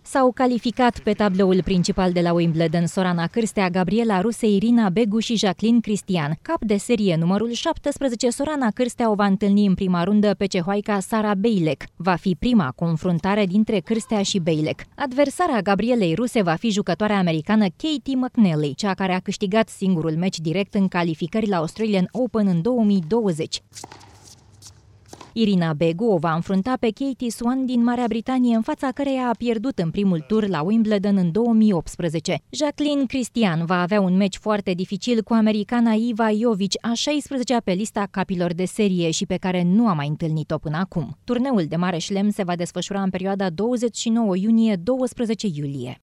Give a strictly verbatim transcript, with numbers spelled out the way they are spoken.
S-au calificat pe tabloul principal de la Wimbledon Sorana Cârstea, Gabriela Ruse, Irina Begu și Jacqueline Cristian. Cap de serie numărul șaptesprezece, Sorana Cârstea o va întâlni în prima rundă pe cehoaica Sara Bejlek. Va fi prima confruntare dintre Cârstea și Bejlek. Adversara Gabrielei Ruse va fi jucătoarea americană Katie McNally, cea care a câștigat singurul meci direct în calificări la Australian Open în două mii douăzeci. Irina Begu o va înfrunta pe Katie Swan din Marea Britanie, în fața căreia a pierdut în primul tur la Wimbledon în două mii optsprezece. Jacqueline Cristian va avea un meci foarte dificil cu americana Iva Jovic, a șaisprezecea pe lista capilor de serie și pe care nu a mai întâlnit-o până acum. Turneul de mare șlem se va desfășura în perioada douăzeci și nouă iunie - douăsprezece iulie.